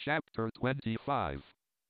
Chapter 25.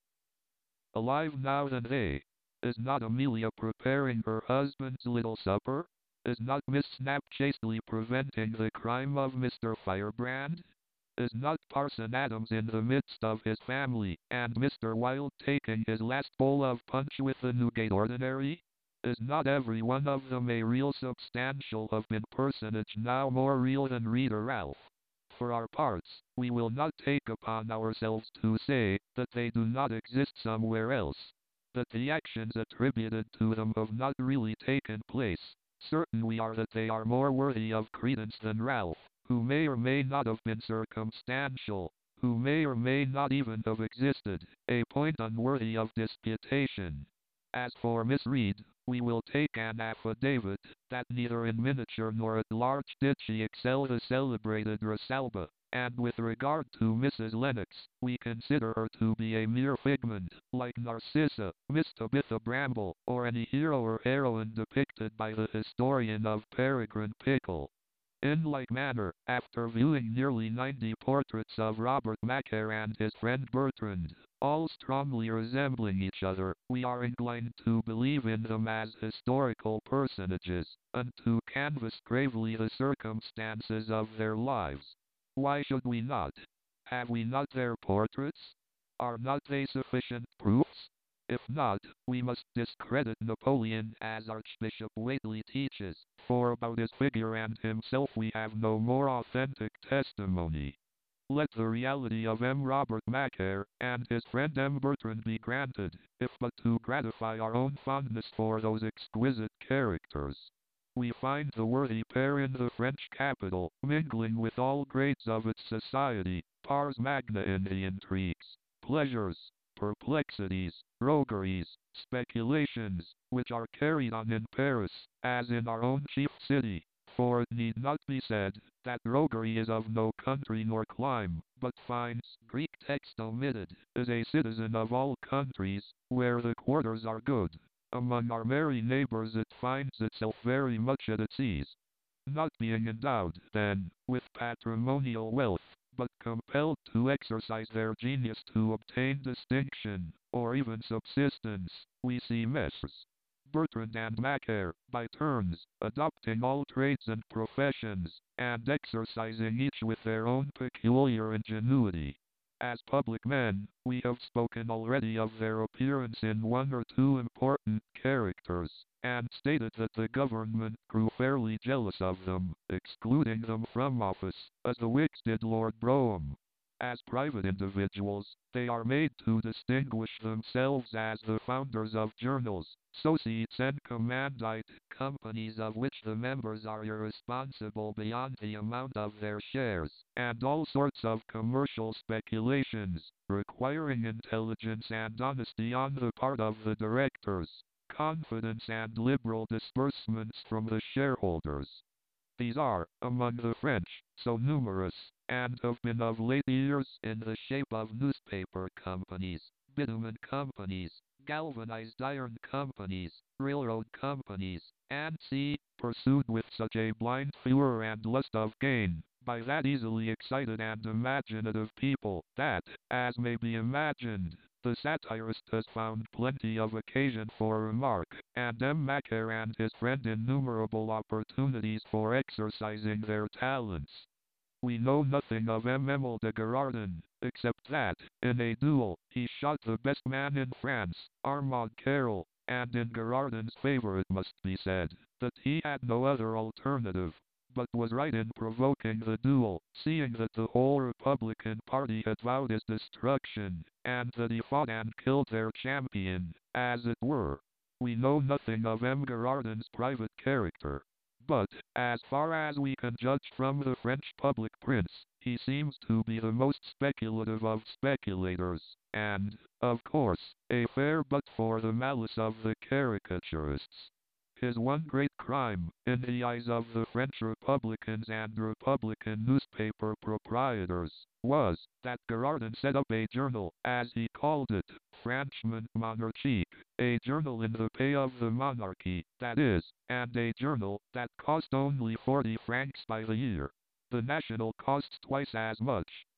Alive now than they. Is not Amelia preparing her husband's little supper? Is not Miss Snap chastely preventing the crime of Mr. Firebrand? Is not Parson Adams in the midst of his family, and Mr. Wilde taking his last bowl of punch with the Newgate Ordinary? Is not every one of them a real substantial of personage, now more real than Reader Ralph? For our parts, we will not take upon ourselves to say that they do not exist somewhere else, that the actions attributed to them have not really taken place. Certain we are that they are more worthy of credence than Ralph, who may or may not have been circumstantial, who may or may not even have existed, a point unworthy of disputation. As for Miss Reed, we will take an affidavit that neither in miniature nor at large did she excel the celebrated Rosalba, and with regard to Mrs. Lennox, we consider her to be a mere figment, like Narcissa, Miss Tabitha Bramble, or any hero or heroine depicted by the historian of Peregrine Pickle. In like manner, after viewing nearly 90 portraits of Robert Macaire and his friend Bertrand, all strongly resembling each other, we are inclined to believe in them as historical personages, and to canvass gravely the circumstances of their lives. Why should we not? Have we not their portraits? Are not they sufficient proofs? If not, we must discredit Napoleon as Archbishop Whately teaches, for about his figure and himself we have no more authentic testimony. Let the reality of M. Robert Macaire and his friend M. Bertrand be granted, if but to gratify our own fondness for those exquisite characters. We find the worthy pair in the French capital, mingling with all grades of its society, pars magna in the intrigues, pleasures, perplexities, rogueries, speculations, which are carried on in Paris, as in our own chief city. For it need not be said that roguery is of no country nor clime, but finds, Greek text omitted, is a citizen of all countries, where the quarters are good. Among our merry neighbors it finds itself very much at its ease, not being endowed, then, with patrimonial wealth, but compelled to exercise their genius to obtain distinction, or even subsistence. We see Messrs. Bertrand and Macaire, by turns, adopting all trades and professions, and exercising each with their own peculiar ingenuity. As public men, we have spoken already of their appearance in one or two important characters, and stated that the government grew fairly jealous of them, excluding them from office, as the Whigs did Lord Brougham. As private individuals, they are made to distinguish themselves as the founders of journals, societies and commandite companies of which the members are irresponsible beyond the amount of their shares, and all sorts of commercial speculations, requiring intelligence and honesty on the part of the directors, confidence and liberal disbursements from the shareholders. These are, among the French, so numerous, and have been of late years in the shape of newspaper companies, bitumen companies, galvanized iron companies, railroad companies, and pursued with such a blind furor and lust of gain, by that easily excited and imaginative people, that, as may be imagined, the satirist has found plenty of occasion for remark, and M. Macaire and his friend innumerable opportunities for exercising their talents. We know nothing of M. Emile de Girardin, except that, in a duel, he shot the best man in France, Armand Carrel, and in Girardin's favor it must be said, that he had no other alternative, but was right in provoking the duel, seeing that the whole Republican party had vowed his destruction, and that he fought and killed their champion, as it were. We know nothing of M. Girardin's private character, but, as far as we can judge from the French public prints, he seems to be the most speculative of speculators, and, of course, a fair butt for the malice of the caricaturists. His one great crime, in the eyes of the French Republicans and Republican newspaper proprietors, was that Girardin set up a journal, as he called it, Franchement Monarchique, a journal in the pay of the monarchy, that is, and a journal that cost only 40 francs by the year. The National costs twice as much.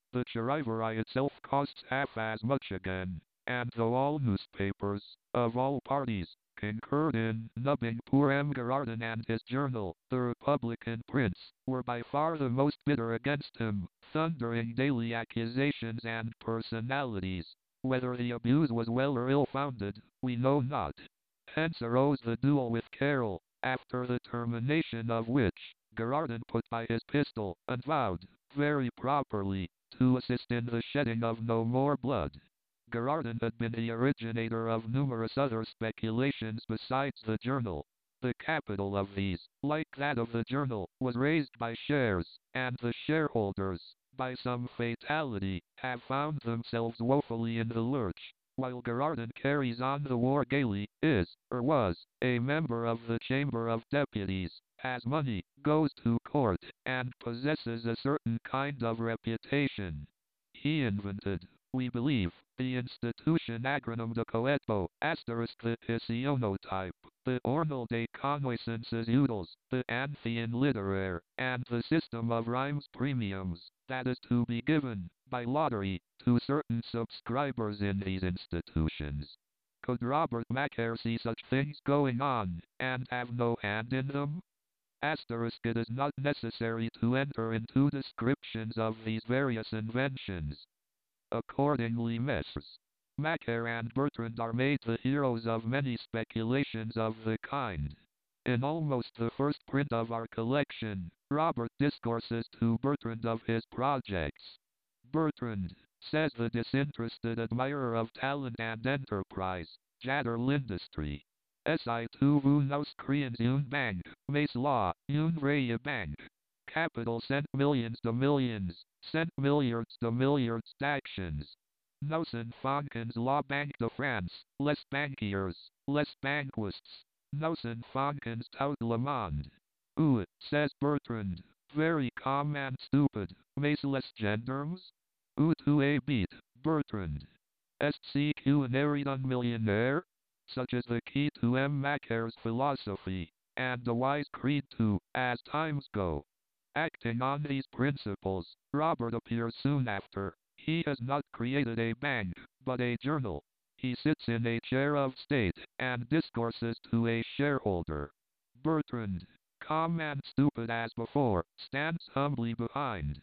The charivari itself costs half as much again, and though all newspapers, of all parties, concurred in nubbing poor M. Girardin and his journal, the Republican prince, were by far the most bitter against him, thundering daily accusations and personalities. Whether the abuse was well or ill-founded, we know not. Hence arose the duel with Carroll, after the termination of which, Girardin put by his pistol, and vowed, very properly, to assist in the shedding of no more blood. Girardin had been the originator of numerous other speculations besides the journal. The capital of these, like that of the journal, was raised by shares, and the shareholders, by some fatality, have found themselves woefully in the lurch. While Girardin carries on the war gaily, is, or was, a member of the Chamber of Deputies, has money, goes to court, and possesses a certain kind of reputation. He invented, we believe, the institution agronome de coeto, asterisk the Hisionotype, the Ornal de Connaissances Utils, the Anthean Literaire, and the system of rhymes premiums, that is to be given, by lottery, to certain subscribers in these institutions. Could Robert Macaire see such things going on, and have no hand in them? Asterisk it is not necessary to enter into descriptions of these various inventions. Accordingly Messrs. Macaire and Bertrand are made the heroes of many speculations of the kind. In almost the first print of our collection, Robert discourses to Bertrand of his projects. Bertrand, says the disinterested admirer of talent and enterprise, Jadder Lindustry. Si tu vous nous créons une banque, mais là, une vraie banque. Capital cent millions cent milliards d'actions. Nous fonkens la Banque de France, les banquiers, les banquists. Nous fonkens tout le monde. Ou, says Bertrand, very calm and stupid, mais les gendarmes? Ou tu es bête, Bertrand. Est-ce qu'un un millionnaire? Such is the key to M. Macaire's philosophy, and the wise creed too, as times go. Acting on these principles, Robert appears soon after. He has not created a bank, but a journal. He sits in a chair of state, and discourses to a shareholder. Bertrand, calm and stupid as before, stands humbly behind.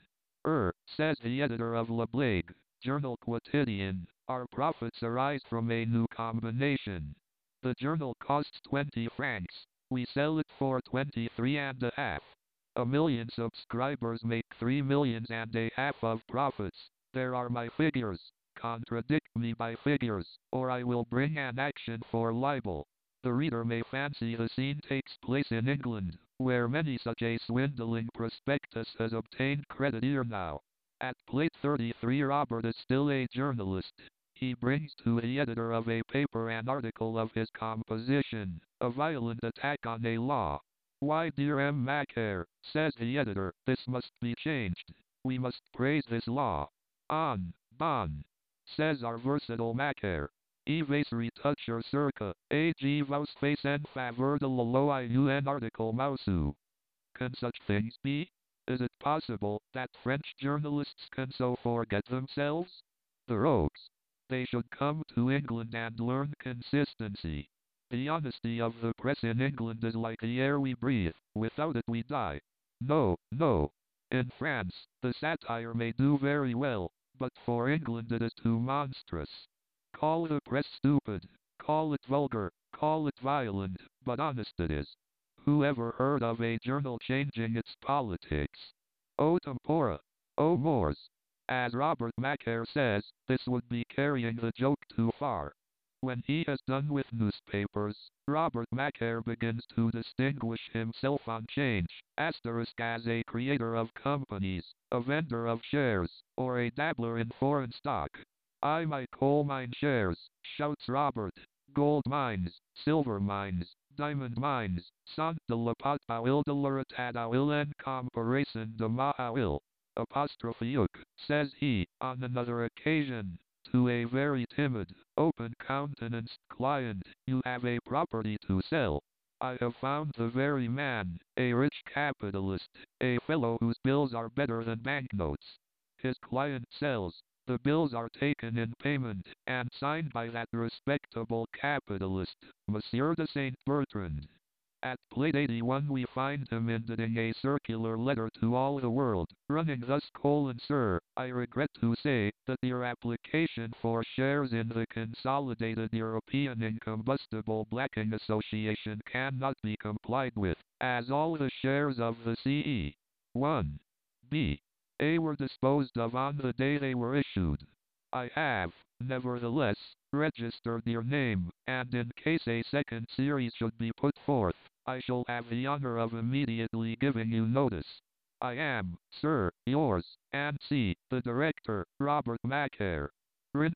Says the editor of Le Blague, Journal Quotidien, our profits arise from a new combination. The journal costs 20 francs. We sell it for 23 and a half. A million subscribers make 3 millions and a half of profits. There are my figures. Contradict me by figures, or I will bring an action for libel. The reader may fancy the scene takes place in England, where many such a swindling prospectus has obtained credit ere now. At plate 33 Robert is still a journalist. He brings to the editor of a paper an article of his composition, a violent attack on a law. Why, dear M. Macaire, says the editor, this must be changed. We must praise this law. On, bon, says our versatile Macaire. Eves retoucher circa, ag vos face en faveur de la loi un article mousu. Can such things be? Is it possible that French journalists can so forget themselves? The rogues. They should come to England and learn consistency. The honesty of the press in England is like the air we breathe. Without it we die. No, no. In France, the satire may do very well, but for England it is too monstrous. Call the press stupid, call it vulgar, call it violent, but honest it is. Who ever heard of a journal changing its politics? O tempora! O mors! As Robert Macaire says, this would be carrying the joke too far. When he has done with newspapers, Robert Macaire begins to distinguish himself on 'Change, asterisk as a creator of companies, a vendor of shares, or a dabbler in foreign stock. I my coal mine shares, shouts Robert, gold mines, silver mines, diamond mines, sant de la pot awil de la ratad awil en comparaison de ma awil. Apostrophe says he, on another occasion, to a very timid, open-countenanced client, you have a property to sell. I have found the very man, a rich capitalist, a fellow whose bills are better than banknotes. His client sells. The bills are taken in payment and signed by that respectable capitalist, Monsieur de Saint Bertrand. At plate 81 we find him inditing a circular letter to all the world, running thus: Sir, I regret to say that your application for shares in the Consolidated European Incombustible Blacking Association cannot be complied with, as all the shares of the CE 1 B A were disposed of on the day they were issued. I have, nevertheless, registered your name, and in case a second series should be put forth, I shall have the honor of immediately giving you notice. I am, sir, yours, and see, the director, Robert Macaire. Print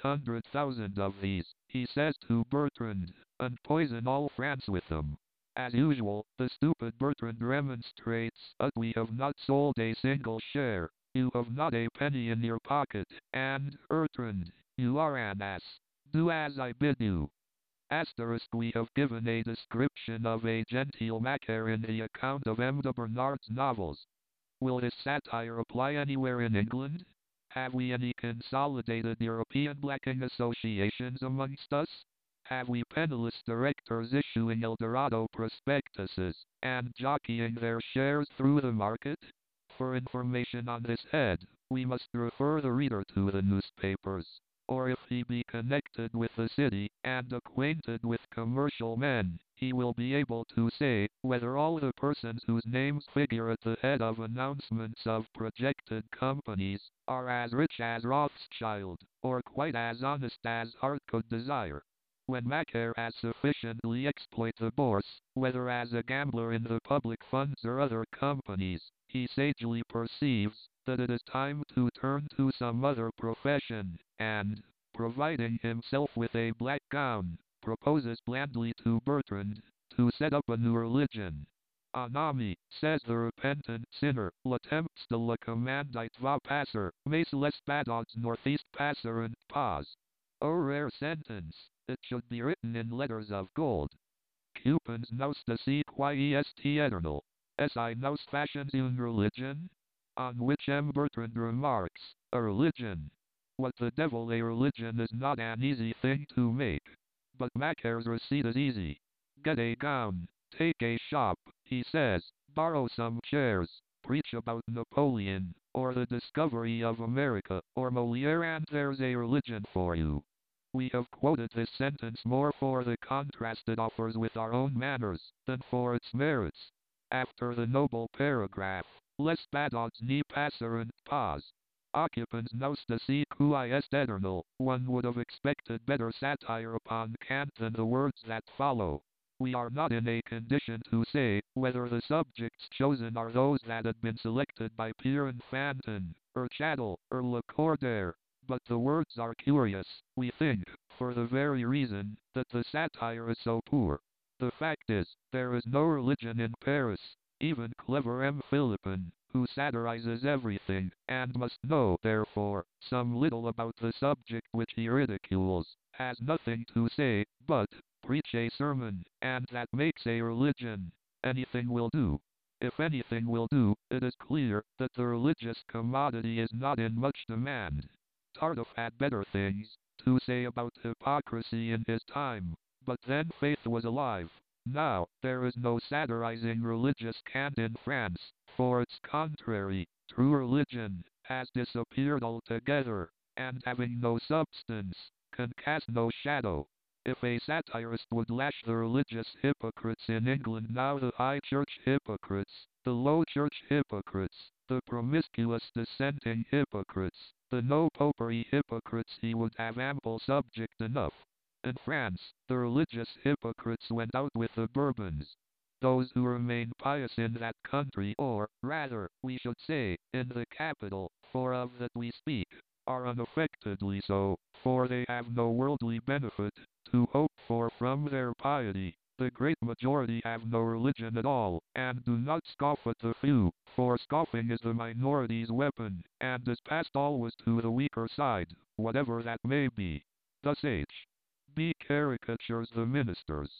300,000 of these, he says to Bertrand, and poison all France with them. As usual, the stupid Bertrand remonstrates, but we have not sold a single share. You have not a penny in your pocket, and, Bertrand, you are an ass. Do as I bid you. Asterisk, we have given a description of a genteel Macaire in the account of M. de Bernard's novels. Will this satire apply anywhere in England? Have we any consolidated European blacking associations amongst us? Have we penniless directors issuing El Dorado prospectuses, and jockeying their shares through the market? For information on this head, we must refer the reader to the newspapers. Or if he be connected with the city, and acquainted with commercial men, he will be able to say, whether all the persons whose names figure at the head of announcements of projected companies, are as rich as Rothschild, or quite as honest as heart could desire. When Macaire has sufficiently exploited the bourse, whether as a gambler in the public funds or other companies, he sagely perceives that it is time to turn to some other profession, and, providing himself with a black gown, proposes blandly to Bertrand to set up a new religion. En ami, says the repentant sinner, le temps de la commandite va passer, mais l'espadons northeast passer and pause. O rare sentence! It should be written in letters of gold. Cupens nous de qui est eternal. Si nous fashions une religion? On which M. Bertrand remarks, a religion. What the devil, a religion is not an easy thing to make. But Macaire's receipt is easy. Get a gown, take a shop, he says, borrow some chairs, preach about Napoleon, or the discovery of America, or Moliere, and there's a religion for you. We have quoted this sentence more for the contrast it offers with our own manners, than for its merits. After the noble paragraph, l'espadons ni passer and pause, occupans nous de qui est eternal, one would have expected better satire upon Kant than the words that follow. We are not in a condition to say whether the subjects chosen are those that had been selected by Peer and Fanton, or Chattel, or Lacordaire. But the words are curious, we think, for the very reason that the satire is so poor. The fact is, there is no religion in Paris. Even clever M. Philippon, who satirizes everything, and must know, therefore, some little about the subject which he ridicules, has nothing to say, but preach a sermon, and that makes a religion. Anything will do. If anything will do, it is clear that the religious commodity is not in much demand. Tardif had better things to say about hypocrisy in his time, but then faith was alive. Now, there is no satirizing religious cant in France, for its contrary, true religion has disappeared altogether, and having no substance, can cast no shadow. If a satirist would lash the religious hypocrites in England now, the high church hypocrites, the low church hypocrites, the promiscuous dissenting hypocrites, the no-popery hypocrites, he would have ample subject enough. In France, the religious hypocrites went out with the Bourbons. Those who remain pious in that country, or, rather, we should say, in the capital, for of that we speak, are unaffectedly so, for they have no worldly benefit to hope for from their piety. The great majority have no religion at all, and do not scoff at the few, for scoffing is the minority's weapon, and is passed always to the weaker side, whatever that may be. Thus H. B. caricatures the ministers.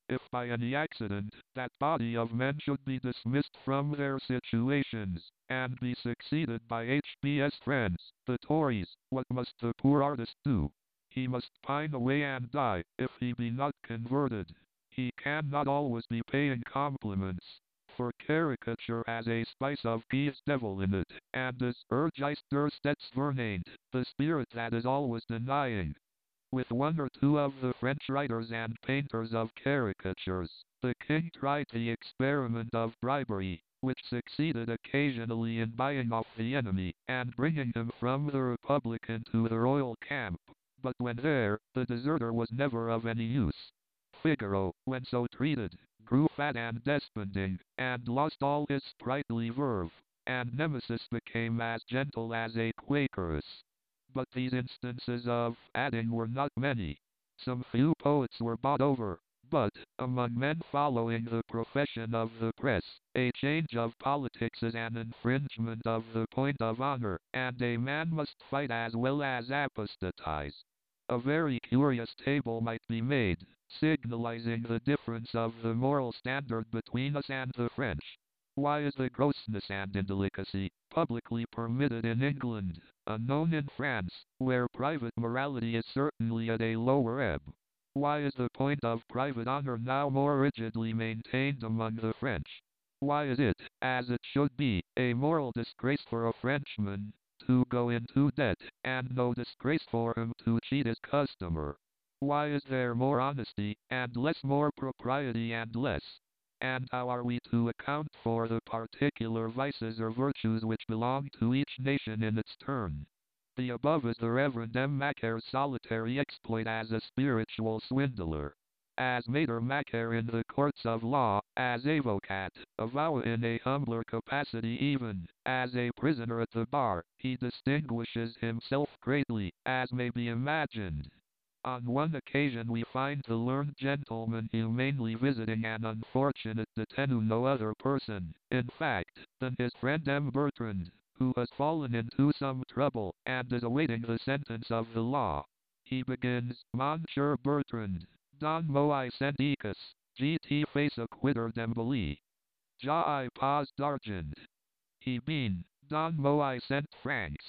if by any accident that body of men should be dismissed from their situations, and be succeeded by HB's friends, the Tories, what must the poor artist do? He must pine away and die, if he be not converted. He cannot always be paying compliments, for caricature has a spice of Peace devil in it, and is Urgeist der Stetsvernant, the spirit that is always denying. With one or two of the French writers and painters of caricatures, the king tried the experiment of bribery, which succeeded occasionally in buying off the enemy, and bringing him from the Republican to the royal camp. But when there, the deserter was never of any use. Figaro, when so treated, grew fat and desponding, and lost all his sprightly verve, and Nemesis became as gentle as a Quakeress. But these instances of adding were not many. Some few poets were bought over, but, among men following the profession of the press, a change of politics is an infringement of the point of honor, and a man must fight as well as apostatize. A very curious table might be made, signalizing the difference of the moral standard between us and the French. Why is the grossness and indelicacy publicly permitted in England, unknown in France, where private morality is certainly at a lower ebb? Why is the point of private honor now more rigidly maintained among the French? Why is it, as it should be, a moral disgrace for a Frenchman to go into debt, and no disgrace for him to cheat his customer? Why is there more honesty, and less more propriety and less? And how are we to account for the particular vices or virtues which belong to each nation in its turn? The above is the Reverend M. Macquar's solitary exploit as a spiritual swindler. As Mater Macaire in the courts of law, as avocat, avow in a humbler capacity even, as a prisoner at the bar, he distinguishes himself greatly, as may be imagined. On one occasion we find the learned gentleman humanely visiting an unfortunate detenu, no other person, in fact, than his friend M. Bertrand, who has fallen into some trouble, and is awaiting the sentence of the law. He begins, Monsieur Bertrand, Don moi sendicus, gt face acquitter d'emboli. Ja I pas d'argent. He been, Don moi cent francs.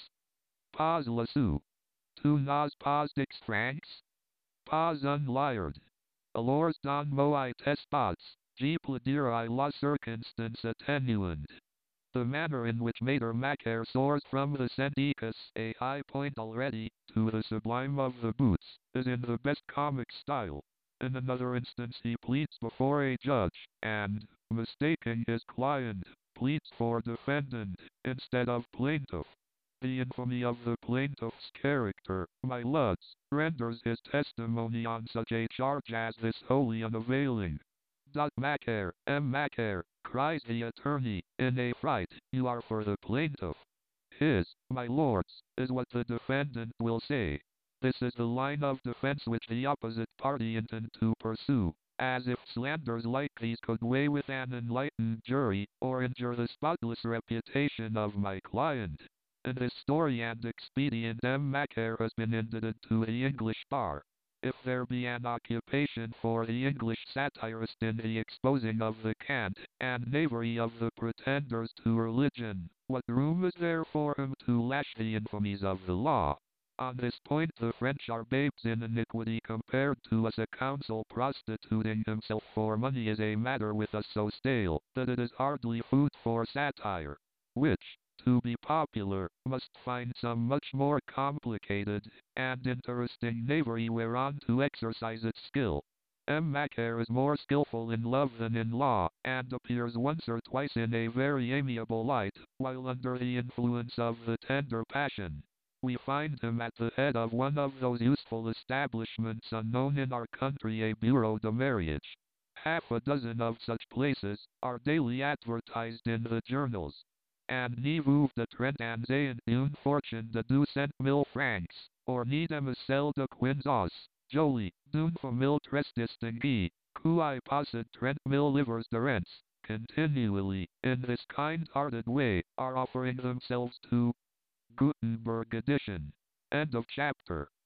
Pas la sou. Tu n'as pas dix francs? Pas un liard. Alors don moi testats, je plaider I la circonstance attenuant. The manner in which Mater Macaire soars from the Sendicus, a high point already, to the sublime of the boots, is in the best comic style. In another instance he pleads before a judge, and, mistaking his client, pleads for defendant, instead of plaintiff. The infamy of the plaintiff's character, my lads, renders his testimony on such a charge as this wholly unavailing. Macaire, M. Macaire, cries the attorney, in a fright, you are for the plaintiff. His, my lords, is what the defendant will say. This is the line of defense which the opposite party intend to pursue, as if slanders like these could weigh with an enlightened jury, or injure the spotless reputation of my client. In this story and expedient M. Macaire has been indebted to the English bar. If there be an occupation for the English satirist in the exposing of the cant and knavery of the pretenders to religion, what room is there for him to lash the infamies of the law? On this point the French are babes in iniquity compared to us. A counsel prostituting himself for money is a matter with us so stale, that it is hardly food for satire, which, to be popular, must find some much more complicated and interesting knavery whereon to exercise its skill. M. Macaire is more skilful in love than in law, and appears once or twice in a very amiable light, while under the influence of the tender passion. We find him at the head of one of those useful establishments unknown in our country, a bureau de mariage. Half a dozen of such places are daily advertised in the journals. And ni vous de Trentanzé une fortune de 200,000 francs, or ni demoiselle de Quinzos, jolie, d'une famille très distinguée, qui possède 30,000 livres de rents, continually, in this kind-hearted way, are offering themselves to Gutenberg edition. End of chapter.